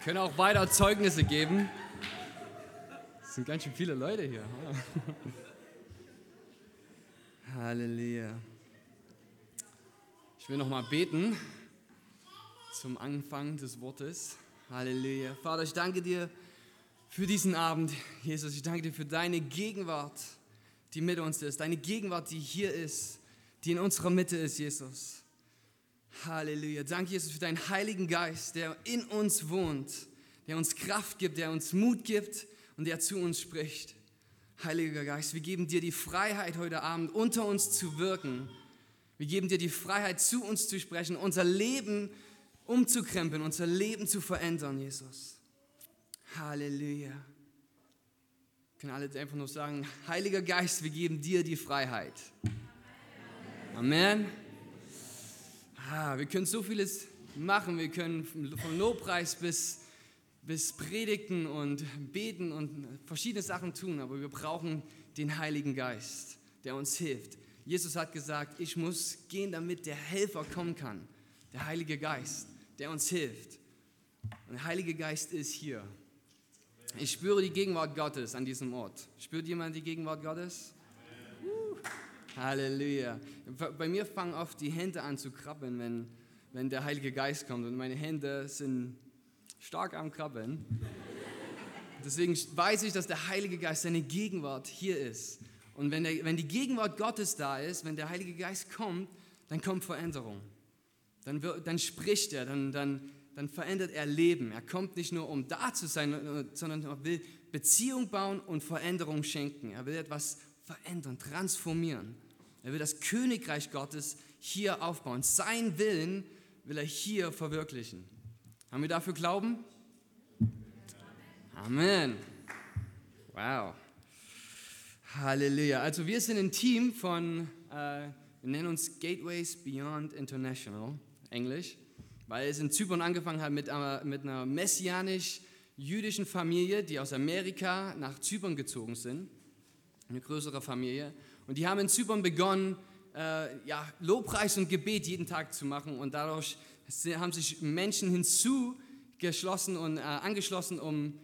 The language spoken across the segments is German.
Können auch weiter Zeugnisse geben. Es sind ganz schön viele Leute hier. Halleluja. Ich will noch mal beten zum Anfang des Wortes. Halleluja. Vater, ich danke dir für diesen Abend, Jesus. Ich danke dir für deine Gegenwart, die mit uns ist. Deine Gegenwart, die hier ist, die in unserer Mitte ist, Jesus. Halleluja. Danke, Jesus, für deinen Heiligen Geist, der in uns wohnt, der uns Kraft gibt, der uns Mut gibt und der zu uns spricht. Heiliger Geist, wir geben dir die Freiheit heute Abend, unter uns zu wirken. Wir geben dir die Freiheit, zu uns zu sprechen, unser Leben umzukrempeln, unser Leben zu verändern, Jesus. Halleluja. Wir können alle einfach nur sagen, Heiliger Geist, wir geben dir die Freiheit. Amen. Wir können so vieles machen. Wir können von Lobpreis bis Predigten und Beten und verschiedene Sachen tun, aber wir brauchen den Heiligen Geist, der uns hilft. Jesus hat gesagt, ich muss gehen, damit der Helfer kommen kann, der Heilige Geist, der uns hilft. Und der Heilige Geist ist hier. Ich spüre die Gegenwart Gottes an diesem Ort. Spürt jemand die Gegenwart Gottes? Halleluja. Bei mir fangen oft die Hände an zu krabbeln, wenn der Heilige Geist kommt. Und meine Hände sind stark am Krabbeln. Deswegen weiß ich, dass der Heilige Geist, seine Gegenwart hier ist. Und wenn die Gegenwart Gottes da ist, wenn der Heilige Geist kommt, dann kommt Veränderung. Dann spricht er, dann verändert er Leben. Er kommt nicht nur, um da zu sein, sondern er will Beziehung bauen und Veränderung schenken. Er will etwas verändern, transformieren. Er will das Königreich Gottes hier aufbauen. Sein Willen will er hier verwirklichen. Haben wir dafür Glauben? Amen. Wow. Halleluja. Also wir sind ein Team von, wir nennen uns Gateways Beyond International, Englisch, weil es in Zypern angefangen hat mit einer messianisch-jüdischen Familie, die aus Amerika nach Zypern gezogen sind. Eine größere Familie. Und die haben in Zypern begonnen, Lobpreis und Gebet jeden Tag zu machen. Und dadurch haben sich Menschen hinzugeschlossen und angeschlossen, um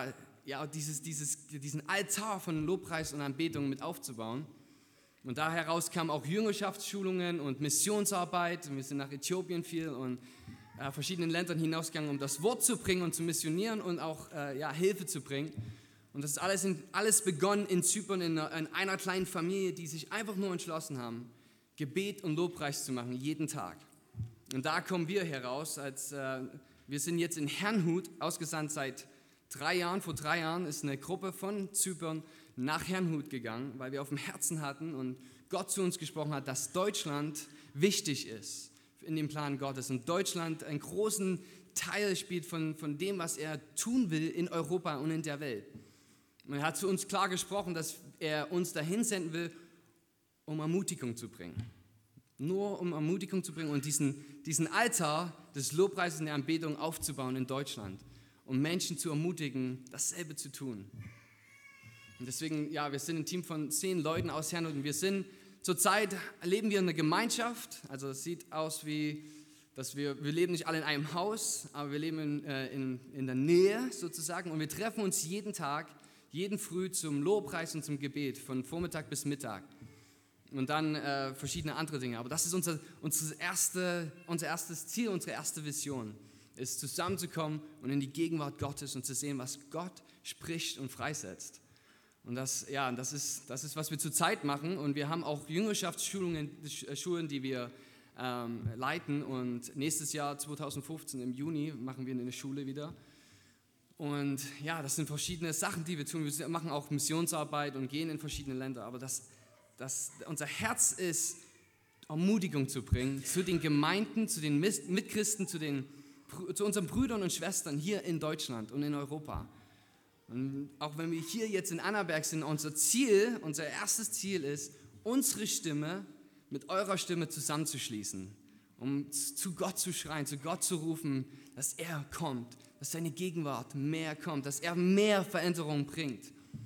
diesen Altar von Lobpreis und Anbetung mit aufzubauen. Und da heraus kamen auch Jüngerschaftsschulungen und Missionsarbeit. Und wir sind nach Äthiopien viel und verschiedenen Ländern hinausgegangen, um das Wort zu bringen und zu missionieren und auch Hilfe zu bringen. Und das ist alles begonnen in Zypern, in einer kleinen Familie, die sich einfach nur entschlossen haben, Gebet und Lobpreis zu machen, jeden Tag. Und da kommen wir heraus, wir sind jetzt in Herrnhut ausgesandt seit 3 Jahren. Vor 3 Jahren ist eine Gruppe von Zypern nach Herrnhut gegangen, weil wir auf dem Herzen hatten und Gott zu uns gesprochen hat, dass Deutschland wichtig ist in dem Plan Gottes. Und Deutschland einen großen Teil spielt von dem, was er tun will in Europa und in der Welt. Und er hat zu uns klar gesprochen, dass er uns dahin senden will, um Ermutigung zu bringen. Nur um Ermutigung zu bringen und diesen Altar des Lobpreises und der Anbetung aufzubauen in Deutschland, um Menschen zu ermutigen, dasselbe zu tun. Und deswegen, wir sind ein Team von 10 Leuten aus Herrnhut und zurzeit leben wir in einer Gemeinschaft. Also es sieht aus wie, dass wir leben nicht alle in einem Haus, aber wir leben in der Nähe sozusagen und wir treffen uns jeden Früh zum Lobpreis und zum Gebet, von Vormittag bis Mittag. Und dann verschiedene andere Dinge. Aber das ist unser erstes Ziel, unsere erste Vision, ist zusammenzukommen und in die Gegenwart Gottes und zu sehen, was Gott spricht und freisetzt. Und das ist, was wir zurzeit machen. Und wir haben auch Jüngerschaftsschulungen, die wir leiten. Und nächstes Jahr, 2015, im Juni, machen wir eine Schule wieder. Und das sind verschiedene Sachen, die wir tun. Wir machen auch Missionsarbeit und gehen in verschiedene Länder. Aber unser Herz ist, Ermutigung zu bringen zu den Gemeinden, zu den Mitchristen, zu unseren Brüdern und Schwestern hier in Deutschland und in Europa. Und auch wenn wir hier jetzt in Annaberg sind, unser erstes Ziel ist, unsere Stimme mit eurer Stimme zusammenzuschließen, um zu Gott zu schreien, zu Gott zu rufen, dass er kommt, dass seine Gegenwart mehr kommt, dass er mehr Veränderung bringt.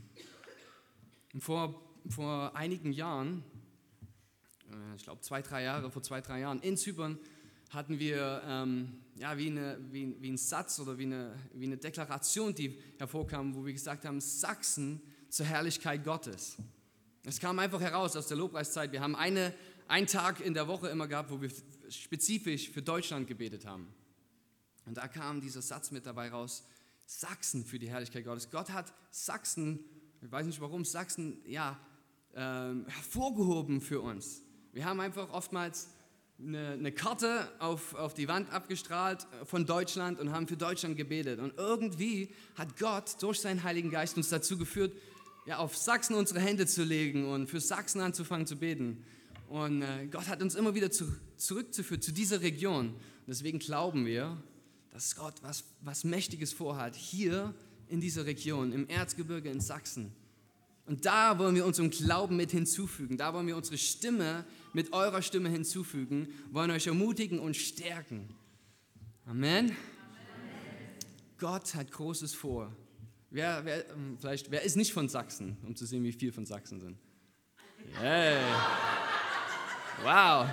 Und vor einigen Jahren, ich glaube vor 2-3 Jahren in Zypern, hatten wir wie ein Satz oder wie eine Deklaration, die hervorkam, wo wir gesagt haben, Sachsen zur Herrlichkeit Gottes. Es kam einfach heraus aus der Lobpreiszeit. Wir haben einen Tag in der Woche immer gehabt, wo wir spezifisch für Deutschland gebetet haben. Und da kam dieser Satz mit dabei raus, Sachsen für die Herrlichkeit Gottes. Gott hat Sachsen, ich weiß nicht warum, Sachsen hervorgehoben für uns. Wir haben einfach oftmals eine Karte auf die Wand abgestrahlt von Deutschland und haben für Deutschland gebetet. Und irgendwie hat Gott durch seinen Heiligen Geist uns dazu geführt, auf Sachsen unsere Hände zu legen und für Sachsen anzufangen zu beten. Und Gott hat uns immer wieder zurückzuführen zu dieser Region. Und deswegen glauben wir, dass Gott was Mächtiges vorhat, hier in dieser Region, im Erzgebirge in Sachsen. Und da wollen wir unseren Glauben mit hinzufügen, da wollen wir unsere Stimme mit eurer Stimme hinzufügen, wollen euch ermutigen und stärken. Amen. Amen. Gott hat Großes vor. Wer ist nicht von Sachsen, um zu sehen, wie viel von Sachsen sind? Hey. Wow.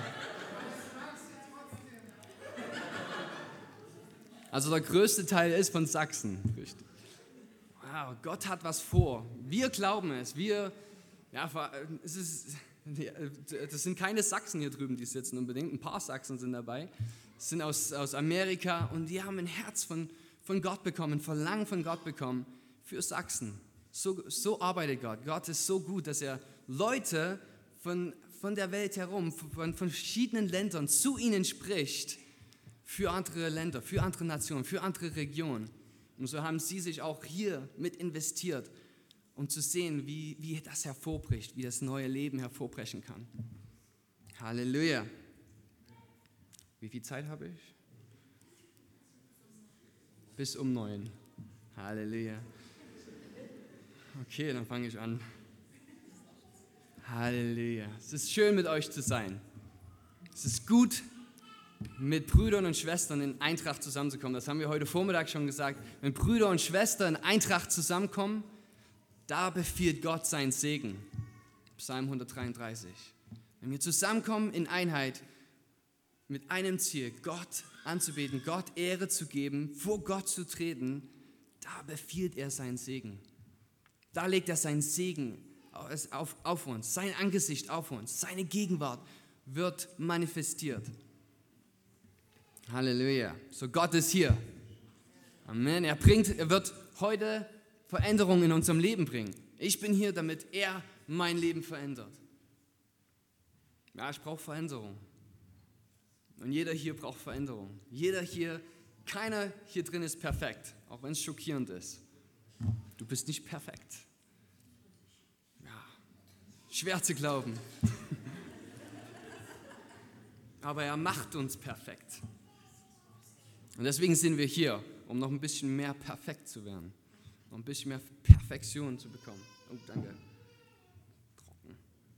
Also der größte Teil ist von Sachsen. Richtig. Wow, Gott hat was vor. Wir glauben es. Das sind keine Sachsen hier drüben, die sitzen unbedingt. Ein paar Sachsen sind dabei. Das sind aus Amerika und die haben ein Herz von Gott bekommen, ein Verlangen von Gott bekommen für Sachsen. So arbeitet Gott. Gott ist so gut, dass er Leute von der Welt herum, von verschiedenen Ländern zu ihnen spricht, für andere Länder, für andere Nationen, für andere Regionen. Und so haben sie sich auch hier mit investiert, um zu sehen, wie das hervorbricht, wie das neue Leben hervorbrechen kann. Halleluja. Wie viel Zeit habe ich? Bis um 9. Halleluja. Okay, dann fange ich an. Halleluja. Es ist schön, mit euch zu sein. Es ist gut, mit Brüdern und Schwestern in Eintracht zusammenzukommen. Das haben wir heute Vormittag schon gesagt. Wenn Brüder und Schwestern in Eintracht zusammenkommen, da befiehlt Gott seinen Segen. Psalm 133. Wenn wir zusammenkommen in Einheit mit einem Ziel, Gott anzubeten, Gott Ehre zu geben, vor Gott zu treten, da befiehlt er seinen Segen. Da legt er seinen Segen auf uns, sein Angesicht auf uns, seine Gegenwart wird manifestiert. Halleluja. So, Gott ist hier. Amen. Er wird heute Veränderungen in unserem Leben bringen. Ich bin hier, damit er mein Leben verändert. Ja, ich brauche Veränderung. Und jeder hier braucht Veränderung. Keiner hier drin ist perfekt, auch wenn es schockierend ist. Du bist nicht perfekt. Ja, schwer zu glauben. Aber er macht uns perfekt. Und deswegen sind wir hier, um noch ein bisschen mehr perfekt zu werden. Noch ein bisschen mehr Perfektion zu bekommen. Oh, danke. Trocken.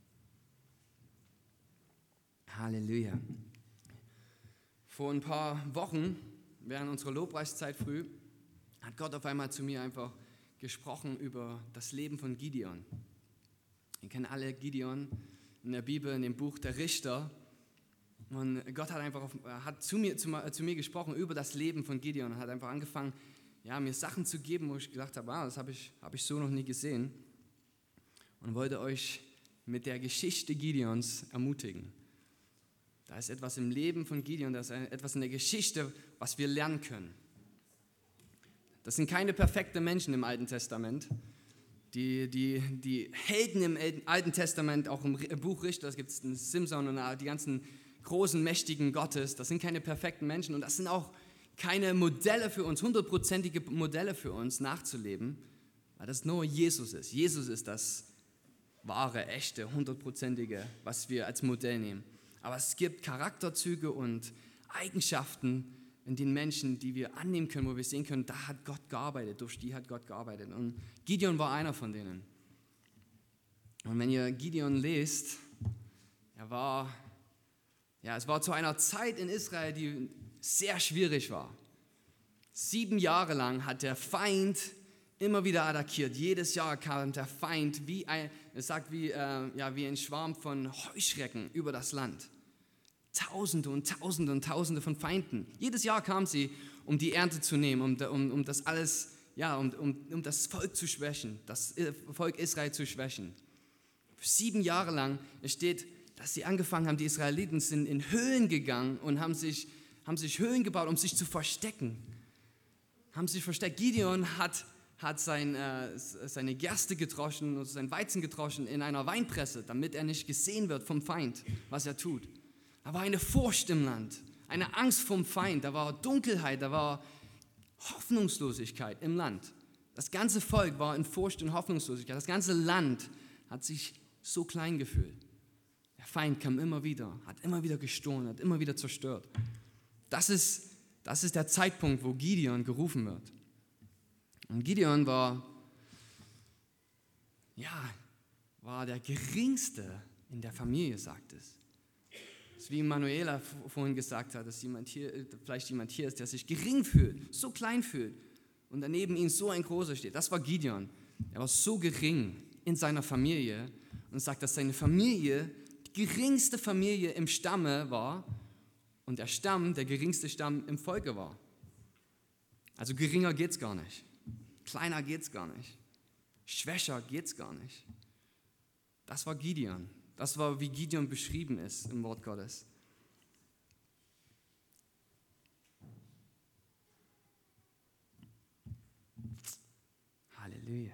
Halleluja. Vor ein paar Wochen, während unserer Lobpreiszeit früh, hat Gott auf einmal zu mir einfach gesprochen über das Leben von Gideon. Ihr kennt alle Gideon in der Bibel, in dem Buch der Richter. Und Gott hat zu mir gesprochen über das Leben von Gideon und hat einfach angefangen, mir Sachen zu geben, wo ich gedacht habe, das habe ich so noch nie gesehen. Und wollte euch mit der Geschichte Gideons ermutigen. Da ist etwas im Leben von Gideon, da ist etwas in der Geschichte, was wir lernen können. Das sind keine perfekten Menschen im Alten Testament. Die Helden im Alten Testament, auch im Buch Richter, es gibt einen Simson und die ganzen großen, mächtigen Gottes, das sind keine perfekten Menschen und das sind auch keine Modelle für uns, 100%ige Modelle für uns nachzuleben, weil das nur Jesus ist. Jesus ist das wahre, echte, 100%ige, was wir als Modell nehmen. Aber es gibt Charakterzüge und Eigenschaften in den Menschen, die wir annehmen können, wo wir sehen können, da hat Gott gearbeitet, durch die hat Gott gearbeitet. Und Gideon war einer von denen. Und wenn ihr Gideon lest, es war zu einer Zeit in Israel, die sehr schwierig war. 7 Jahre lang hat der Feind immer wieder attackiert. Jedes Jahr kam der Feind wie ein Schwarm von Heuschrecken über das Land. Tausende und Tausende und Tausende von Feinden. Jedes Jahr kam sie, um die Ernte zu nehmen, um das alles, um das Volk zu schwächen, das Volk Israel zu schwächen. 7 Jahre lang, es steht, dass sie angefangen haben, die Israeliten sind in Höhlen gegangen und haben sich Höhlen gebaut, um sich zu verstecken. Haben sich versteckt. Gideon hat seine Gerste gedroschen, also sein Weizen gedroschen in einer Weinpresse, damit er nicht gesehen wird vom Feind, was er tut. Da war eine Furcht im Land, eine Angst vom Feind, da war Dunkelheit, da war Hoffnungslosigkeit im Land. Das ganze Volk war in Furcht und Hoffnungslosigkeit. Das ganze Land hat sich so klein gefühlt. Der Feind kam immer wieder, hat immer wieder gestohlen, hat immer wieder zerstört. Das ist der Zeitpunkt, wo Gideon gerufen wird. Und Gideon war der Geringste in der Familie, sagt es. Das ist wie Manuela vorhin gesagt hat, dass vielleicht jemand hier ist, der sich gering fühlt, so klein fühlt und daneben ihm so ein Großer steht. Das war Gideon. Er war so gering in seiner Familie und sagt, dass seine Familie die geringste Familie im Stamme war und der Stamm der geringste Stamm im Volke war. Also geringer geht's gar nicht. Kleiner geht's gar nicht. Schwächer geht's gar nicht. Das war Gideon. Das war, wie Gideon beschrieben ist im Wort Gottes. Halleluja.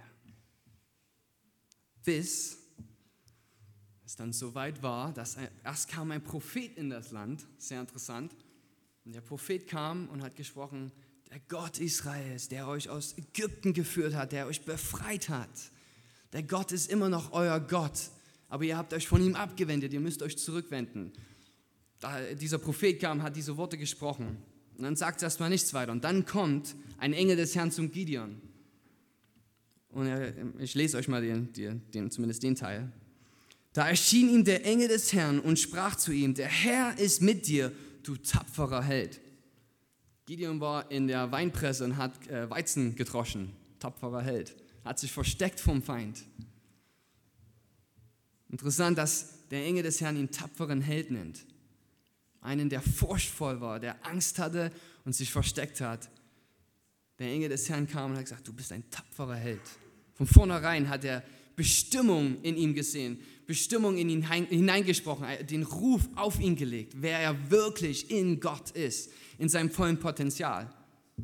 Bis es dann so weit war, dass erst kam ein Prophet in das Land, sehr interessant, und der Prophet kam und hat gesprochen, der Gott Israels, der euch aus Ägypten geführt hat, der euch befreit hat, der Gott ist immer noch euer Gott, aber ihr habt euch von ihm abgewendet, ihr müsst euch zurückwenden. Dieser Prophet kam, hat diese Worte gesprochen und dann sagt es erstmal nichts weiter und dann kommt ein Engel des Herrn zum Gideon. Und ich lese euch mal zumindest den Teil. Da erschien ihm der Engel des Herrn und sprach zu ihm, der Herr ist mit dir, du tapferer Held. Gideon war in der Weinpresse und hat Weizen gedroschen, tapferer Held, hat sich versteckt vom Feind. Interessant, dass der Engel des Herrn ihn tapferen Held nennt. Einen, der furchtvoll war, der Angst hatte und sich versteckt hat. Der Engel des Herrn kam und hat gesagt, du bist ein tapferer Held. Von vornherein hat er Bestimmung in ihm gesehen, Bestimmung in ihn hineingesprochen, den Ruf auf ihn gelegt, wer er wirklich in Gott ist, in seinem vollen Potenzial.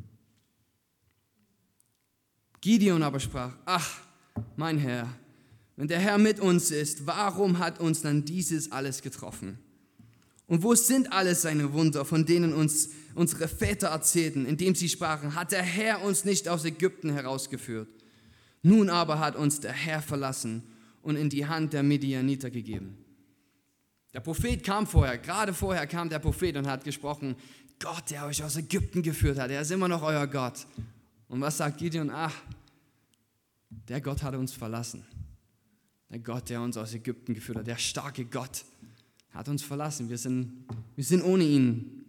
Gideon aber sprach, ach, mein Herr, wenn der Herr mit uns ist, warum hat uns dann dieses alles getroffen? Und wo sind alle seine Wunder, von denen uns unsere Väter erzählten, indem sie sprachen, hat der Herr uns nicht aus Ägypten herausgeführt? Nun aber hat uns der Herr verlassen und in die Hand der Midianiter gegeben. Der Prophet kam gerade vorher kam der Prophet und hat gesprochen, Gott, der euch aus Ägypten geführt hat, er ist immer noch euer Gott. Und was sagt Gideon? Ach, der Gott hat uns verlassen. Der Gott, der uns aus Ägypten geführt hat, der starke Gott, hat uns verlassen. Wir sind ohne ihn.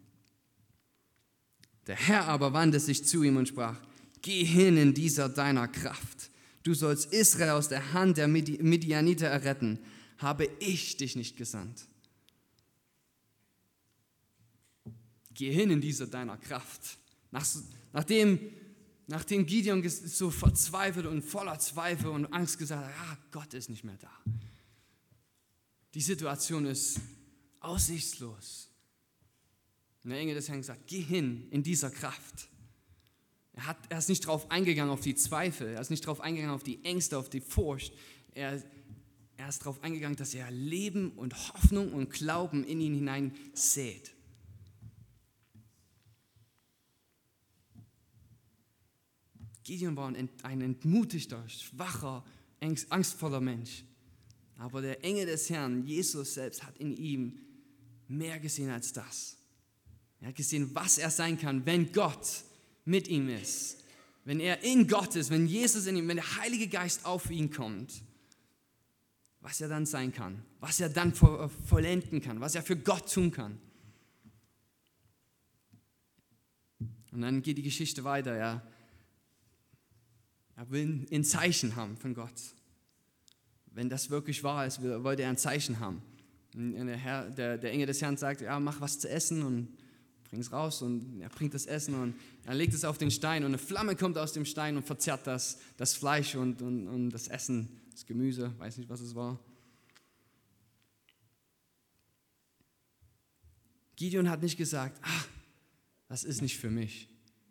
Der Herr aber wandte sich zu ihm und sprach, geh hin in dieser deiner Kraft. Du sollst Israel aus der Hand der Midianiter erretten. Habe ich dich nicht gesandt? Geh hin in dieser deiner Kraft. Nachdem Gideon so verzweifelt und voller Zweifel und Angst gesagt hat, Gott ist nicht mehr da. Die Situation ist aussichtslos. Und der Engel des Herrn gesagt, geh hin in dieser Kraft. Er ist nicht darauf eingegangen auf die Zweifel, er ist nicht darauf eingegangen auf die Ängste, auf die Furcht. Er ist darauf eingegangen, dass er Leben und Hoffnung und Glauben in ihn hinein sät. Gideon war ein entmutigter, schwacher, angstvoller Mensch. Aber der Engel des Herrn, Jesus selbst, hat in ihm mehr gesehen als das. Er hat gesehen, was er sein kann, wenn Gott mit ihm ist. Wenn er in Gott ist, wenn Jesus in ihm, wenn der Heilige Geist auf ihn kommt. Was er dann sein kann, was er dann vollenden kann, was er für Gott tun kann. Und dann geht die Geschichte weiter. Er will ein Zeichen haben von Gott. Wenn das wirklich wahr ist, wollte er ein Zeichen haben. Und der Engel des Herrn sagt, ja, mach was zu essen und bring es raus. Und er bringt das Essen und er legt es auf den Stein. Und eine Flamme kommt aus dem Stein und verzerrt das Fleisch und das Essen, das Gemüse, weiß nicht, was es war. Gideon hat nicht gesagt, das ist nicht für mich.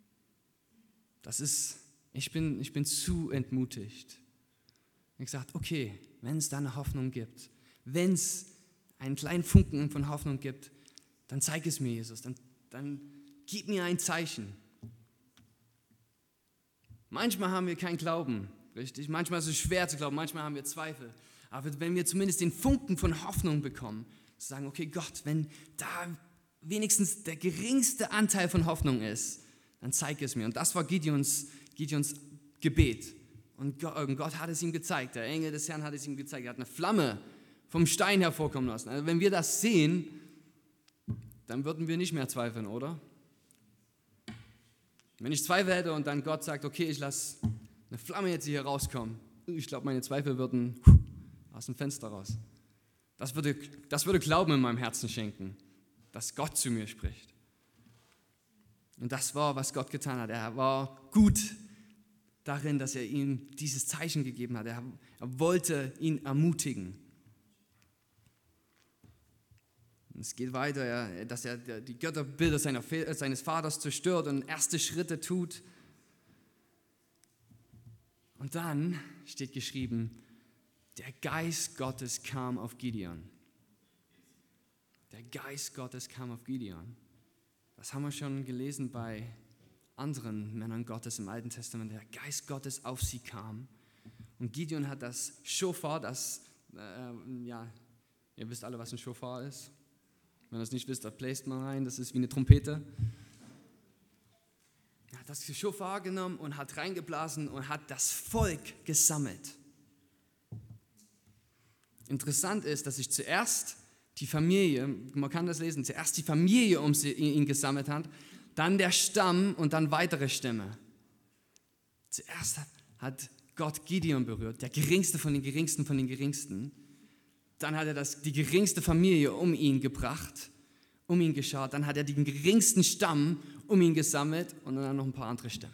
Ich bin zu entmutigt. Er hat gesagt, okay, wenn es da eine Hoffnung gibt, wenn es einen kleinen Funken von Hoffnung gibt, dann zeig es mir, Jesus, dann gib mir ein Zeichen. Manchmal haben wir keinen Glauben, richtig? Manchmal ist es schwer zu glauben, manchmal haben wir Zweifel. Aber wenn wir zumindest den Funken von Hoffnung bekommen, zu sagen, okay Gott, wenn da wenigstens der geringste Anteil von Hoffnung ist, dann zeig es mir. Und das war Gideons Gebet. Und Gott hat es ihm gezeigt, der Engel des Herrn hat es ihm gezeigt. Er hat eine Flamme vom Stein hervorkommen lassen. Also wenn wir das sehen, dann würden wir nicht mehr zweifeln, oder? Wenn ich Zweifel hätte und dann Gott sagt, okay, ich lasse eine Flamme jetzt hier rauskommen, ich glaube, meine Zweifel würden aus dem Fenster raus. Das würde Glauben in meinem Herzen schenken, dass Gott zu mir spricht. Und das war, was Gott getan hat. Er war gut darin, dass er ihm dieses Zeichen gegeben hat. Er wollte ihn ermutigen. Es geht weiter, dass er die Götterbilder seines Vaters zerstört und erste Schritte tut. Und dann steht geschrieben, der Geist Gottes kam auf Gideon. Der Geist Gottes kam auf Gideon. Das haben wir schon gelesen bei anderen Männern Gottes im Alten Testament. Der Geist Gottes auf sie kam. Und Gideon hat das Schofar, ihr wisst alle, was ein Schofar ist. Wenn ihr das nicht wisst, da bläst mal rein, das ist wie eine Trompete. Er hat das Schofar genommen und hat reingeblasen und hat das Volk gesammelt. Interessant ist, dass sich zuerst die Familie, man kann das lesen, zuerst die Familie um ihn gesammelt hat, dann der Stamm und dann weitere Stämme. Zuerst hat Gott Gideon berührt, der geringste von den geringsten von den geringsten. Dann hat er die geringste Familie um ihn gebracht, um ihn geschart. Dann hat er den geringsten Stamm um ihn gesammelt und dann noch ein paar andere Stämme.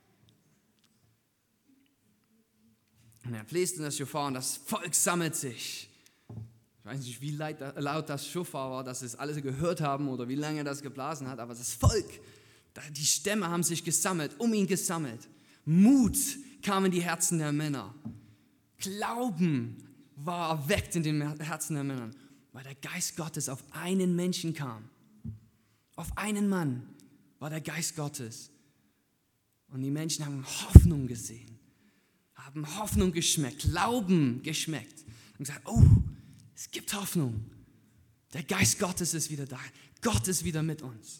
Und er bläst in das Schofar und das Volk sammelt sich. Ich weiß nicht, wie laut das Schofar war, dass es alle gehört haben oder wie lange das geblasen hat, aber das Volk, die Stämme haben sich gesammelt, um ihn gesammelt. Mut kam in die Herzen der Männer. Glauben war erweckt in den Herzen der Männer, weil der Geist Gottes auf einen Menschen kam. Auf einen Mann war der Geist Gottes. Und die Menschen haben Hoffnung gesehen, haben Hoffnung geschmeckt, Glauben geschmeckt und gesagt, oh, es gibt Hoffnung. Der Geist Gottes ist wieder da. Gott ist wieder mit uns.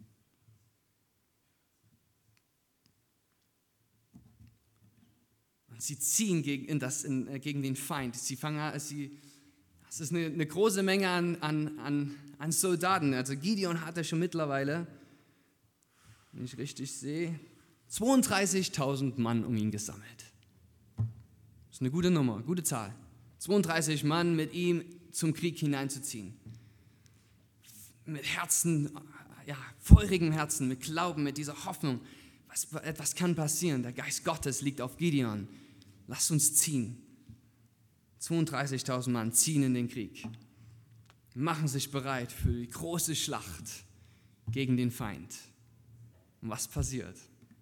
Und sie ziehen gegen den Feind. Das ist eine große Menge an Soldaten. Also Gideon hatte schon mittlerweile, wenn ich richtig sehe, 32.000 Mann um ihn gesammelt. Das ist eine gute Nummer, gute Zahl. 32 Mann mit ihm zum Krieg hineinzuziehen. Mit Herzen, feurigem Herzen, mit Glauben, mit dieser Hoffnung. Etwas kann passieren. Der Geist Gottes liegt auf Gideon. Lasst uns ziehen. 32.000 Mann ziehen in den Krieg. Machen sich bereit für die große Schlacht gegen den Feind. Und was passiert?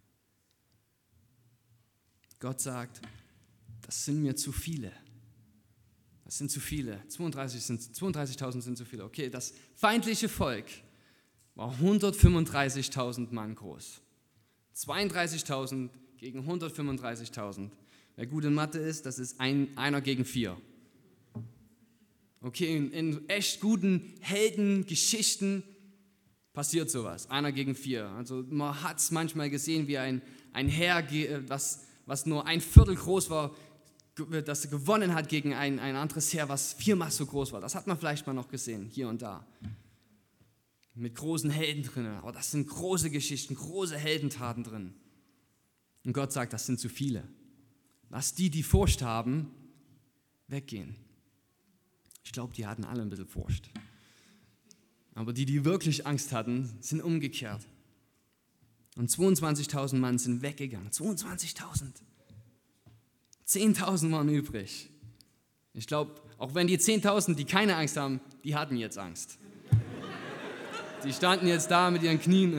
Gott sagt, das sind mir zu viele. Das sind zu viele. 32.000 sind zu viele. Okay, das feindliche Volk war 135.000 Mann groß. 32.000 gegen 135.000. Wer gut in Mathe ist, das ist einer gegen 4. Okay, in echt guten Heldengeschichten passiert sowas. 1 gegen 4. Also man hat es manchmal gesehen, wie ein Heer, was nur ein Viertel groß war, das gewonnen hat gegen ein anderes Heer, was 4-mal so groß war. Das hat man vielleicht mal noch gesehen, hier und da. Mit großen Helden drin. Aber das sind große Geschichten, große Heldentaten drin. Und Gott sagt, das sind zu viele. Lass die Furcht haben, weggehen. Ich glaube, die hatten alle ein bisschen Furcht. Aber die wirklich Angst hatten, sind umgekehrt. Und 22.000 Mann sind weggegangen. 22.000. 10.000 waren übrig. Ich glaube, auch wenn die 10.000, die keine Angst haben, die hatten jetzt Angst. Die standen jetzt da mit ihren Knien.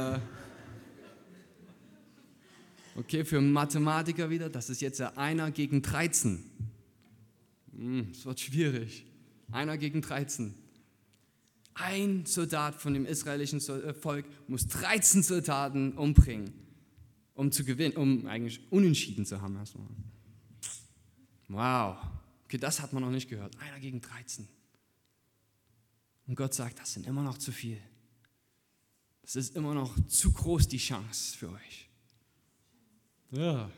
Okay, für Mathematiker wieder, das ist jetzt ja 1 gegen 13. Das wird schwierig. 1 gegen 13. Ein Soldat von dem israelischen Volk muss 13 Soldaten umbringen, um zu gewinnen, um eigentlich unentschieden zu haben erstmal. Wow, okay, das hat man noch nicht gehört. 1 gegen 13. Und Gott sagt, das sind immer noch zu viel. Das ist immer noch zu groß, die Chance für euch. Ja.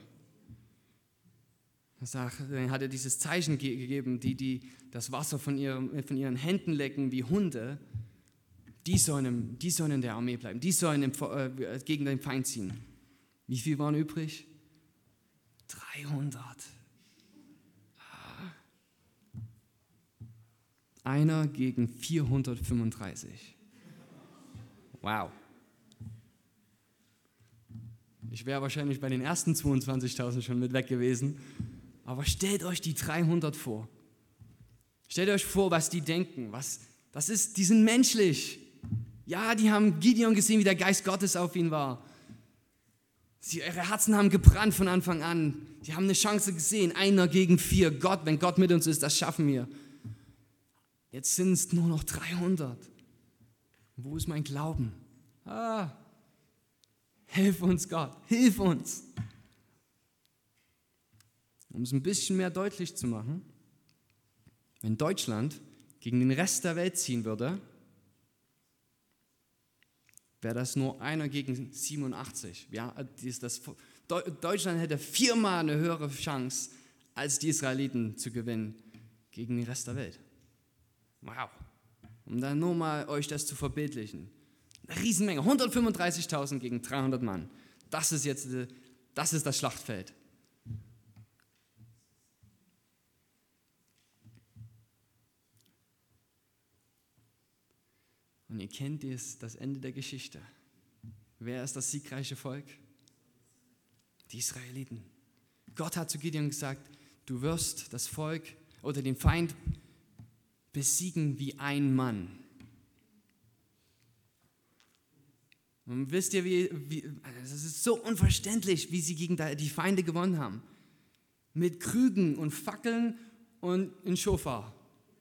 Dann hat er dieses Zeichen gegeben, die das Wasser von ihren Händen lecken wie Hunde, die sollen in der Armee bleiben, die sollen gegen den Feind ziehen. Wie viel waren übrig? 300. 1 gegen 435. Wow. Ich wäre wahrscheinlich bei den ersten 22.000 schon mit weg gewesen. Aber stellt euch die 300 vor. Stellt euch vor, was die denken. Die sind menschlich. Ja, die haben Gideon gesehen, wie der Geist Gottes auf ihn war. Ihre Herzen haben gebrannt von Anfang an. Sie haben eine Chance gesehen. 1 gegen 4. Wenn Gott mit uns ist, das schaffen wir. Jetzt sind es nur noch 300. Wo ist mein Glauben? Hilf uns, Gott. Hilf uns. Um es ein bisschen mehr deutlich zu machen, wenn Deutschland gegen den Rest der Welt ziehen würde, wäre das nur 1 gegen 87. Ja, Deutschland hätte 4-mal eine höhere Chance, als die Israeliten zu gewinnen gegen den Rest der Welt. Wow. Um dann nur mal euch das zu verbildlichen. Eine Riesenmenge, 135.000 gegen 300 Mann. Das ist das Schlachtfeld. Und ihr kennt das Ende der Geschichte. Wer ist das siegreiche Volk? Die Israeliten. Gott hat zu Gideon gesagt, du wirst das Volk oder den Feind besiegen wie ein Mann. Und wisst ihr, es ist so unverständlich, wie sie gegen die Feinde gewonnen haben. Mit Krügen und Fackeln und in Schofar.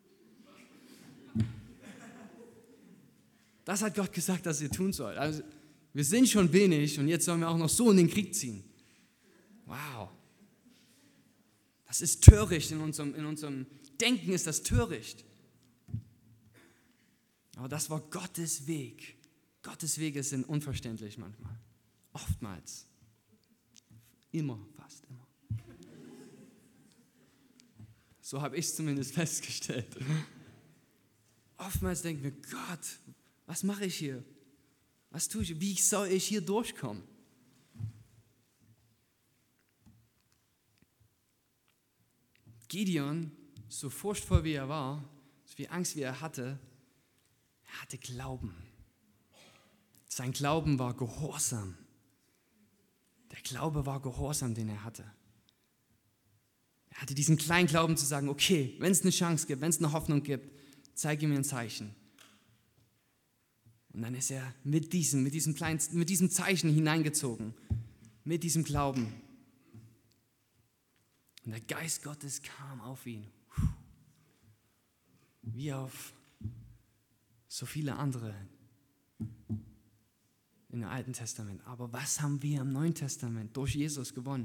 Das hat Gott gesagt, dass ihr tun sollt. Also, wir sind schon wenig und jetzt sollen wir auch noch so in den Krieg ziehen. Wow. Das ist töricht, in unserem Denken ist das töricht. Aber das war Gottes Weg. Gottes Wege sind unverständlich manchmal. Oftmals. Fast immer. So habe ich es zumindest festgestellt. Oftmals denken wir, Gott, was mache ich hier? Was tue ich? Wie soll ich hier durchkommen? Gideon, so furchtvoll wie er war, so viel Angst wie er hatte Glauben. Sein Glauben war Gehorsam. Der Glaube war Gehorsam, den er hatte. Er hatte diesen kleinen Glauben zu sagen, okay, wenn es eine Chance gibt, wenn es eine Hoffnung gibt, zeige mir ein Zeichen. Und dann ist er mit diesem Zeichen hineingezogen, mit diesem Glauben. Und der Geist Gottes kam auf ihn, wie auf so viele andere im Alten Testament. Aber was haben wir im Neuen Testament durch Jesus gewonnen?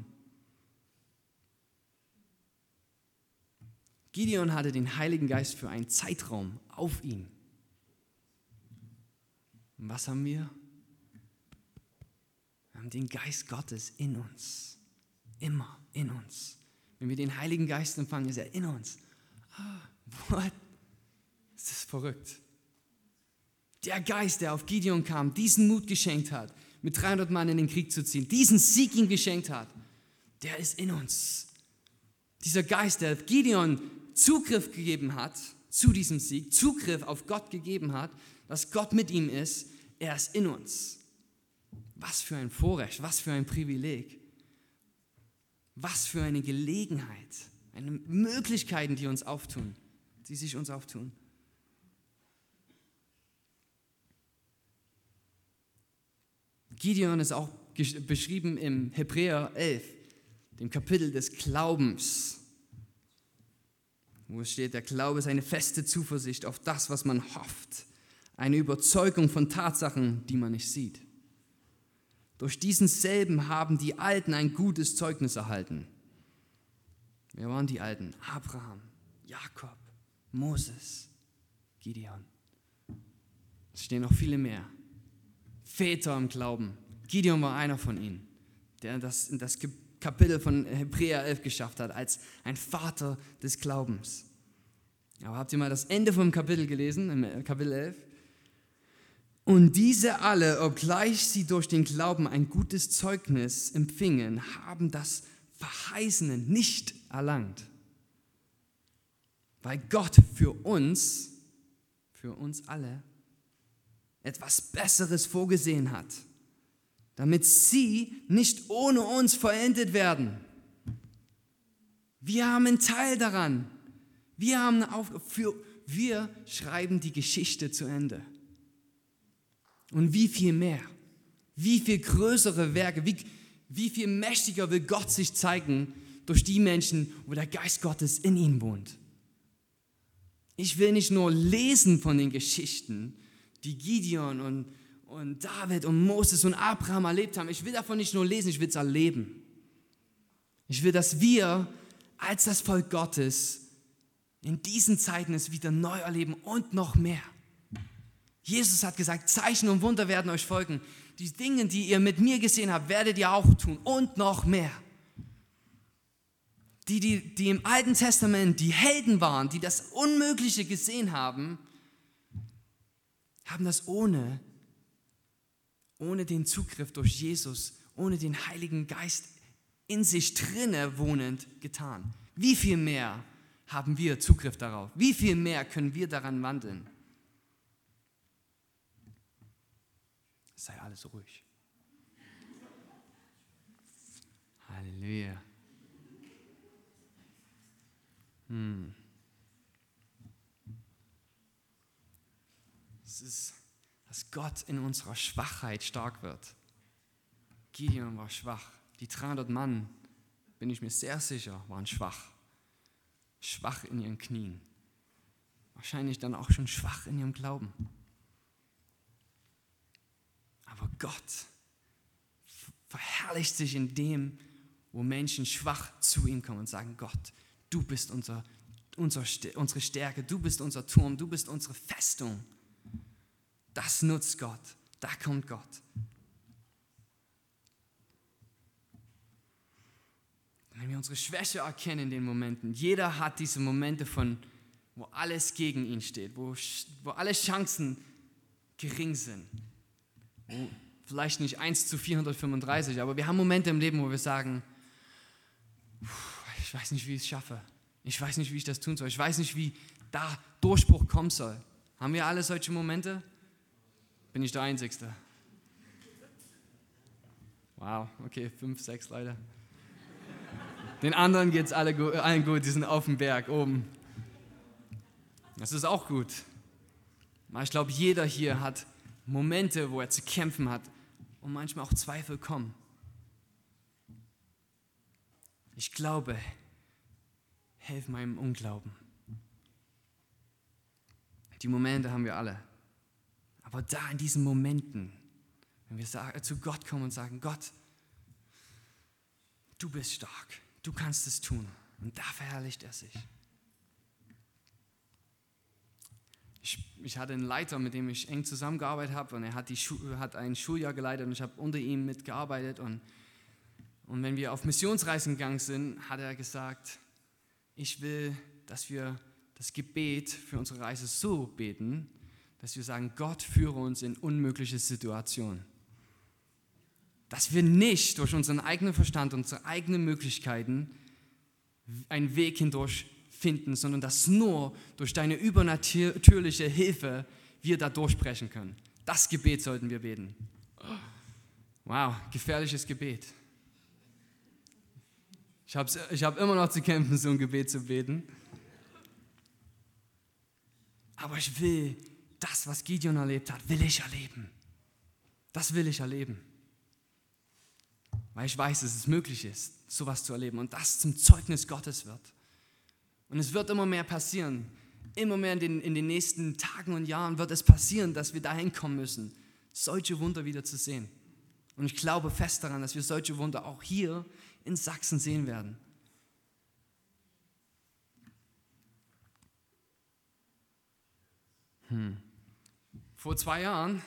Gideon hatte den Heiligen Geist für einen Zeitraum auf ihn. Und was haben wir? Wir haben den Geist Gottes in uns. Immer in uns. Wenn wir den Heiligen Geist empfangen, ist er in uns. What? Das ist verrückt. Der Geist, der auf Gideon kam, diesen Mut geschenkt hat, mit 300 Mann in den Krieg zu ziehen, diesen Sieg ihm geschenkt hat, der ist in uns. Dieser Geist, der Gideon Zugriff gegeben hat zu diesem Sieg, Zugriff auf Gott gegeben hat, dass Gott mit ihm ist, er ist in uns. Was für ein Vorrecht, was für ein Privileg, was für eine Gelegenheit, eine Möglichkeiten, die sich uns auftun. Gideon ist auch beschrieben im Hebräer 11, dem Kapitel des Glaubens, wo es steht, der Glaube ist eine feste Zuversicht auf das, was man hofft, eine Überzeugung von Tatsachen, die man nicht sieht. Durch diesen selben haben die Alten ein gutes Zeugnis erhalten. Wer waren die Alten? Abraham, Jakob, Moses, Gideon. Es stehen noch viele mehr. Väter im Glauben. Gideon war einer von ihnen, der das in das Kapitel von Hebräer 11 geschafft hat, als ein Vater des Glaubens. Aber habt ihr mal das Ende vom Kapitel gelesen, im Kapitel 11? Und diese alle, obgleich sie durch den Glauben ein gutes Zeugnis empfingen, haben das Verheißene nicht erlangt. Weil Gott für uns alle, etwas Besseres vorgesehen hat, damit sie nicht ohne uns vollendet werden. Wir haben einen Teil daran. Wir schreiben die Geschichte zu Ende. Und wie viel mehr, wie viel größere Werke, wie viel mächtiger will Gott sich zeigen durch die Menschen, wo der Geist Gottes in ihnen wohnt. Ich will nicht nur lesen von den Geschichten, die Gideon und David und Moses und Abraham erlebt haben. Ich will davon nicht nur lesen, ich will es erleben. Ich will, dass wir als das Volk Gottes in diesen Zeiten es wieder neu erleben und noch mehr. Jesus hat gesagt, Zeichen und Wunder werden euch folgen. Die Dinge, die ihr mit mir gesehen habt, werdet ihr auch tun und noch mehr. Die im Alten Testament die Helden waren, die das Unmögliche gesehen haben, haben das ohne den Zugriff durch Jesus, ohne den Heiligen Geist in sich drinne wohnend getan. Wie viel mehr haben wir Zugriff darauf? Wie viel mehr können wir daran wandeln? Sei alles ruhig. Halleluja. Es ist, dass Gott in unserer Schwachheit stark wird. Gideon war schwach. Die 300 Mann, bin ich mir sehr sicher, waren schwach. Schwach in ihren Knien. Wahrscheinlich dann auch schon schwach in ihrem Glauben. Aber Gott verherrlicht sich in dem, wo Menschen schwach zu ihm kommen und sagen, Gott, du bist unsere Stärke, du bist unser Turm, du bist unsere Festung. Das nutzt Gott, da kommt Gott. Wenn wir unsere Schwäche erkennen in den Momenten, jeder hat diese Momente wo alles gegen ihn steht, wo alle Chancen gering sind. Vielleicht nicht 1:435, aber wir haben Momente im Leben, wo wir sagen, ich weiß nicht, wie ich es schaffe. Ich weiß nicht, wie ich das tun soll. Ich weiß nicht, wie da Durchbruch kommen soll. Haben wir alle solche Momente? Bin ich der Einzige? Wow, okay, 5, 6 Leute. Den anderen geht es allen gut, die sind auf dem Berg oben. Das ist auch gut. Aber ich glaube, jeder hier hat Momente, wo er zu kämpfen hat und manchmal auch Zweifel kommen. Ich glaube, hilf meinem Unglauben. Die Momente haben wir alle. Aber da in diesen Momenten, wenn wir zu Gott kommen und sagen, Gott, du bist stark, du kannst es tun. Und da verherrlicht er sich. Ich hatte einen Leiter, mit dem ich eng zusammengearbeitet habe und er hat ein Schuljahr geleitet und ich habe unter ihm mitgearbeitet und wenn wir auf Missionsreisen gegangen sind, hat er gesagt, ich will, dass wir das Gebet für unsere Reise so beten, dass wir sagen, Gott führe uns in unmögliche Situationen. Dass wir nicht durch unseren eigenen Verstand, unsere eigenen Möglichkeiten einen Weg hindurch finden, sondern dass nur durch deine übernatürliche Hilfe wir da durchbrechen können. Das Gebet sollten wir beten. Wow, gefährliches Gebet. Ich hab immer noch zu kämpfen, so ein Gebet zu beten. Aber ich will das, was Gideon erlebt hat, will ich erleben. Das will ich erleben. Weil ich weiß, dass es möglich ist, sowas zu erleben und das zum Zeugnis Gottes wird. Und es wird immer mehr passieren. Immer mehr in den nächsten Tagen und Jahren wird es passieren, dass wir dahin kommen müssen, solche Wunder wieder zu sehen. Und ich glaube fest daran, dass wir solche Wunder auch hier in Sachsen sehen werden. Vor 2 Jahren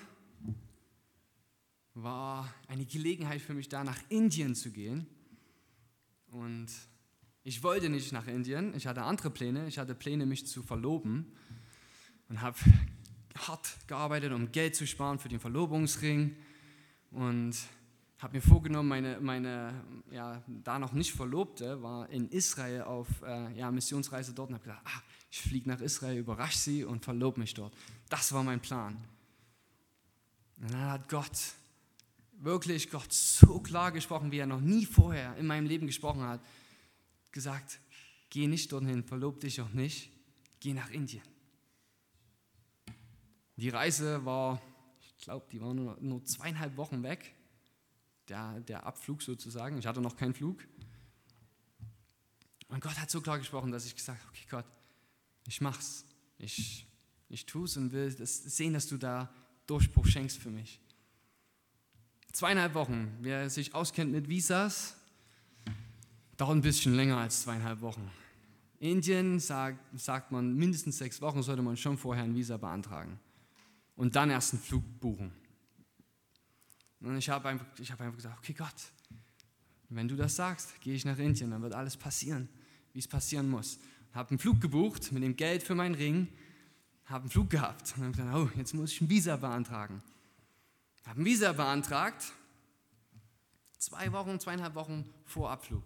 war eine Gelegenheit für mich da, nach Indien zu gehen. Und ich wollte nicht nach Indien, ich hatte andere Pläne. Ich hatte Pläne, mich zu verloben und habe hart gearbeitet, um Geld zu sparen für den Verlobungsring. Und habe mir vorgenommen, meine da noch nicht Verlobte war in Israel auf Missionsreise dort und habe gesagt, ich fliege nach Israel, überrasche sie und verlobe mich dort. Das war mein Plan. Und dann hat Gott so klar gesprochen, wie er noch nie vorher in meinem Leben gesprochen hat, gesagt, geh nicht dorthin, verlob dich auch nicht, geh nach Indien. Die Reise war, ich glaube, die war nur 2,5 Wochen weg, der Abflug sozusagen, ich hatte noch keinen Flug. Und Gott hat so klar gesprochen, dass ich gesagt habe, okay Gott, ich mach's, ich tue es und will sehen, dass du da Durchbruch schenkst für mich. 2,5 Wochen, wer sich auskennt mit Visas, dauert ein bisschen länger als 2,5 Wochen. Indien sagt man, mindestens 6 Wochen sollte man schon vorher ein Visa beantragen und dann erst einen Flug buchen. Und ich habe einfach gesagt, okay Gott, wenn du das sagst, gehe ich nach Indien, dann wird alles passieren, wie es passieren muss. Habe einen Flug gebucht mit dem Geld für meinen Ring, habe einen Flug gehabt und habe gesagt, jetzt muss ich ein Visa beantragen. Habe ein Visa beantragt, 2,5 Wochen vor Abflug.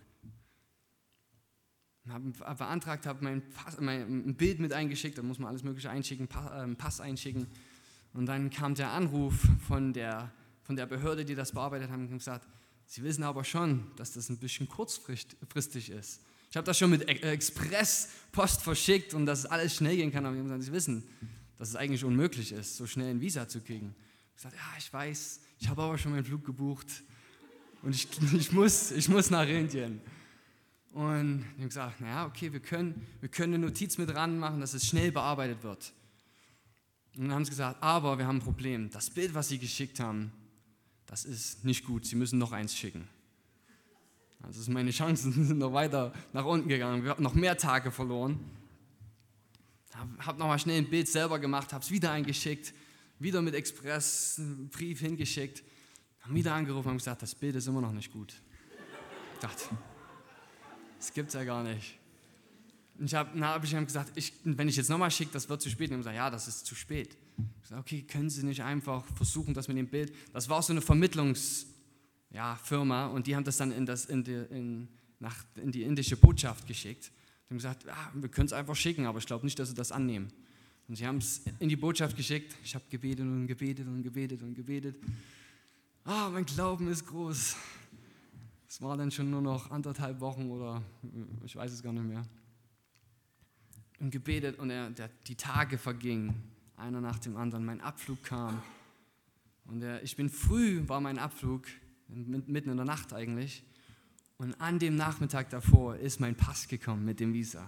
Habe beantragt, habe ein Bild mit eingeschickt, da muss man alles Mögliche einschicken, Pass einschicken. Und dann kam der Anruf von der Behörde, die das bearbeitet haben, und gesagt, sie wissen aber schon, dass das ein bisschen kurzfristig ist. Ich habe das schon mit Expresspost verschickt und dass alles schnell gehen kann. Aber gesagt, sie wissen, dass es eigentlich unmöglich ist, so schnell ein Visa zu kriegen. Ich habe gesagt, ich weiß, ich habe aber schon meinen Flug gebucht und ich muss nach Indien. Und ich habe gesagt, okay, wir können eine Notiz mit ran machen, dass es schnell bearbeitet wird. Und dann haben sie gesagt, aber wir haben ein Problem. Das Bild, was sie geschickt haben, das ist nicht gut. Sie müssen noch eins schicken. Also meine Chancen sind noch weiter nach unten gegangen. Wir haben noch mehr Tage verloren. Habe nochmal schnell ein Bild selber gemacht, habe es wieder eingeschickt, wieder mit Expressbrief hingeschickt, haben wieder angerufen und gesagt, das Bild ist immer noch nicht gut. Ich dachte, das gibt es ja gar nicht. Und dann habe ich ihm gesagt, wenn ich jetzt nochmal schicke, das wird zu spät. Und ich habe gesagt, das ist zu spät. Ich gesagt, okay, können Sie nicht einfach versuchen, das mit dem Bild, das war so eine Vermittlungsfirma und die haben das dann in die indische Botschaft geschickt. Und haben gesagt, wir können es einfach schicken, aber ich glaube nicht, dass Sie das annehmen. Und sie haben es in die Botschaft geschickt. Ich habe gebetet und gebetet und gebetet und gebetet. Mein Glauben ist groß. Es war dann schon nur noch 1,5 Wochen oder ich weiß es gar nicht mehr. Und gebetet und die Tage vergingen, einer nach dem anderen. Mein Abflug kam. Und war mein Abflug, mitten in der Nacht eigentlich. Und an dem Nachmittag davor ist mein Pass gekommen mit dem Visa.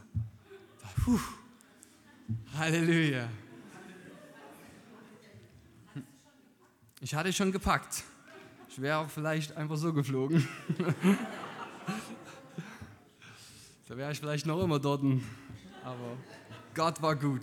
Halleluja. Ich hatte schon gepackt. Ich wäre auch vielleicht einfach so geflogen. Da wäre ich vielleicht noch immer dort. Aber Gott war gut.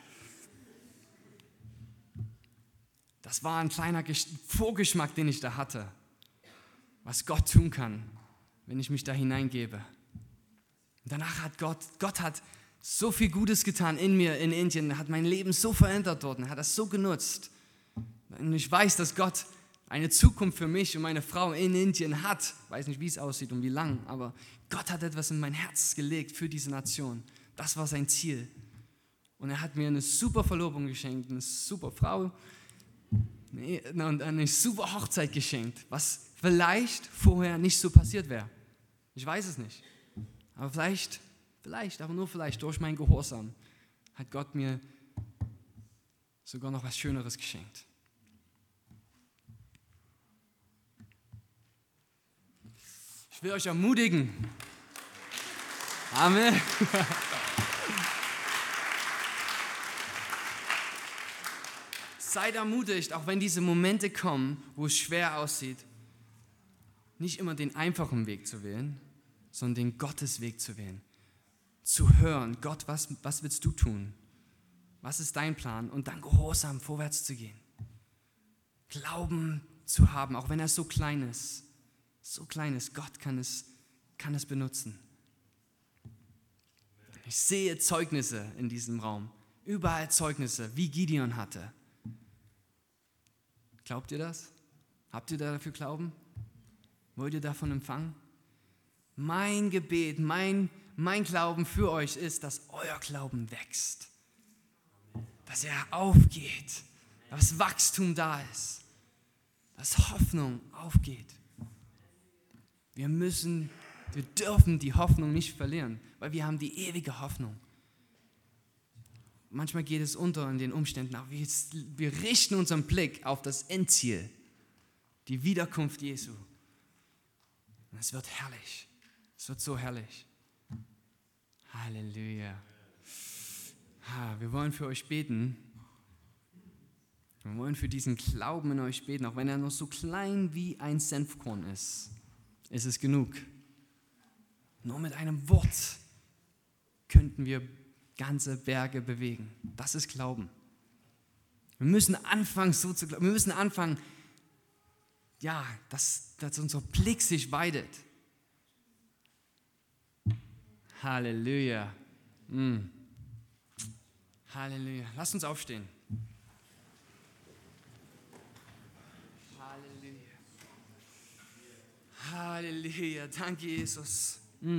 Das war ein kleiner Vorgeschmack, den ich da hatte. Was Gott tun kann, wenn ich mich da hineingebe. Und danach hat Gott hat so viel Gutes getan in mir, in Indien, hat mein Leben so verändert dort und hat das so genutzt. Und ich weiß, dass Gott eine Zukunft für mich und meine Frau in Indien hat. Ich weiß nicht, wie es aussieht und wie lang, aber Gott hat etwas in mein Herz gelegt für diese Nation. Das war sein Ziel. Und er hat mir eine super Verlobung geschenkt, eine super Frau und eine super Hochzeit geschenkt, was vielleicht vorher nicht so passiert wäre. Ich weiß es nicht. Aber vielleicht, aber nur vielleicht, durch meinen Gehorsam hat Gott mir sogar noch was Schöneres geschenkt. Ich will euch ermutigen. Amen. Seid ermutigt, auch wenn diese Momente kommen, wo es schwer aussieht, nicht immer den einfachen Weg zu wählen, sondern den Gottesweg zu wählen. Zu hören, Gott, was willst du tun? Was ist dein Plan? Und dann gehorsam vorwärts zu gehen. Glauben zu haben, auch wenn er so klein ist. So klein ist, Gott kann es benutzen. Ich sehe Zeugnisse in diesem Raum. Überall Zeugnisse, wie Gideon hatte. Glaubt ihr das? Habt ihr dafür Glauben? Wollt ihr davon empfangen? Mein Gebet, mein Glauben für euch ist, dass euer Glauben wächst. Dass er aufgeht. Dass Wachstum da ist. Dass Hoffnung aufgeht. Wir dürfen die Hoffnung nicht verlieren, weil wir haben die ewige Hoffnung. Manchmal geht es unter in den Umständen, aber wir richten unseren Blick auf das Endziel, die Wiederkunft Jesu. Und es wird herrlich. Es wird so herrlich. Halleluja. Wir wollen für euch beten. Wir wollen für diesen Glauben in euch beten, auch wenn er noch so klein wie ein Senfkorn ist. Ist es genug. Nur mit einem Wort könnten wir ganze Berge bewegen. Das ist Glauben. Wir müssen anfangen, so zu glauben. Wir müssen anfangen, dass unser Blick sich weitet. Halleluja. Halleluja. Lasst uns aufstehen. Halleluja. Halleluja. Danke, Jesus.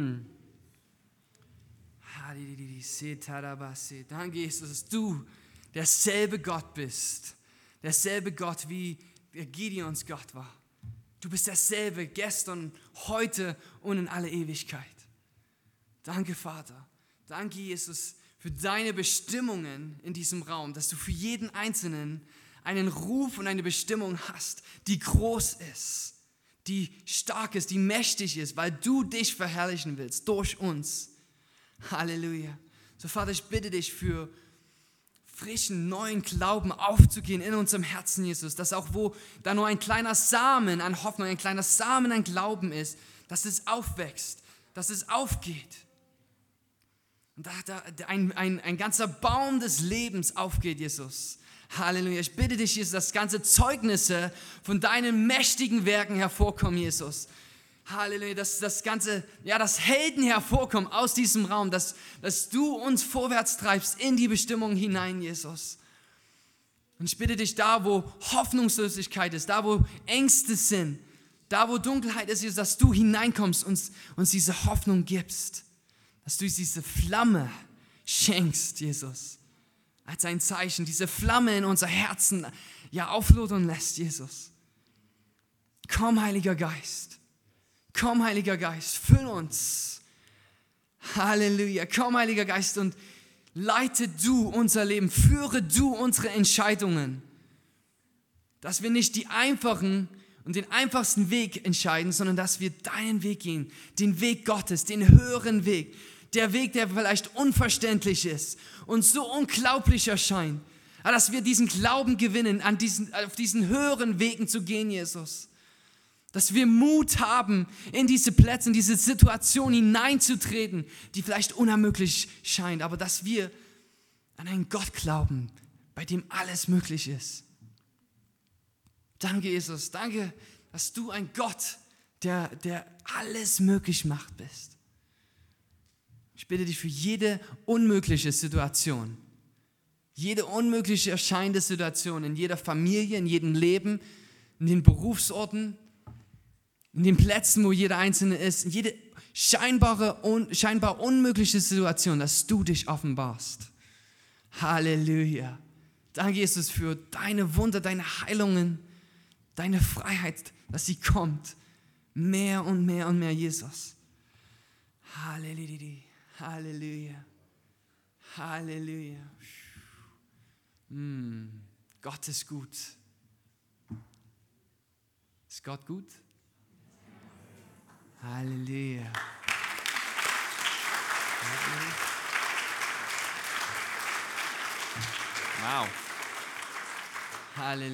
Danke, Jesus, dass du derselbe Gott bist. Derselbe Gott, wie der Gideons Gott war. Du bist derselbe gestern, heute und in alle Ewigkeit. Danke, Vater. Danke, Jesus, für deine Bestimmungen in diesem Raum, dass du für jeden Einzelnen einen Ruf und eine Bestimmung hast, die groß ist, die stark ist, die mächtig ist, weil du dich verherrlichen willst durch uns. Halleluja. So, Vater, ich bitte dich für frischen, neuen Glauben aufzugehen in unserem Herzen, Jesus, dass auch wo da nur ein kleiner Samen an Hoffnung, ein kleiner Samen an Glauben ist, dass es aufwächst, dass es aufgeht. Und da ein ganzer Baum des Lebens aufgeht, Jesus. Halleluja. Ich bitte dich, Jesus, dass ganze Zeugnisse von deinen mächtigen Werken hervorkommen, Jesus. Halleluja, dass das Ganze, dass Helden hervorkommen aus diesem Raum, dass du uns vorwärts treibst in die Bestimmung hinein, Jesus. Und ich bitte dich, da wo Hoffnungslosigkeit ist, da wo Ängste sind, da wo Dunkelheit ist, Jesus, dass du hineinkommst und uns diese Hoffnung gibst, dass du diese Flamme schenkst, Jesus, als ein Zeichen, diese Flamme in unser Herzen auflodern lässt, Jesus. Komm, Heiliger Geist. Komm, Heiliger Geist, füll uns. Halleluja. Komm, Heiliger Geist, und leite du unser Leben. Führe du unsere Entscheidungen. Dass wir nicht die einfachen und den einfachsten Weg entscheiden, sondern dass wir deinen Weg gehen. Den Weg Gottes, den höheren Weg. Der Weg, der vielleicht unverständlich ist und so unglaublich erscheint. Aber dass wir diesen Glauben gewinnen, auf diesen höheren Wegen zu gehen, Jesus. Dass wir Mut haben, in diese Plätze, in diese Situation hineinzutreten, die vielleicht unermöglich scheint, aber dass wir an einen Gott glauben, bei dem alles möglich ist. Danke, Jesus. Danke, dass du ein Gott, der alles möglich macht, bist. Ich bitte dich für jede unmögliche Situation, jede unmögliche erscheinende Situation in jeder Familie, in jedem Leben, in den Berufsorten, in den Plätzen, wo jeder Einzelne ist, scheinbar unmögliche Situation, dass du dich offenbarst. Halleluja. Danke, Jesus, für deine Wunder, deine Heilungen, deine Freiheit, dass sie kommt. Mehr und mehr und mehr, Jesus. Halleluja. Halleluja. Halleluja. Gott ist gut. Ist Gott gut? Halleluja. Wow. Halleluja.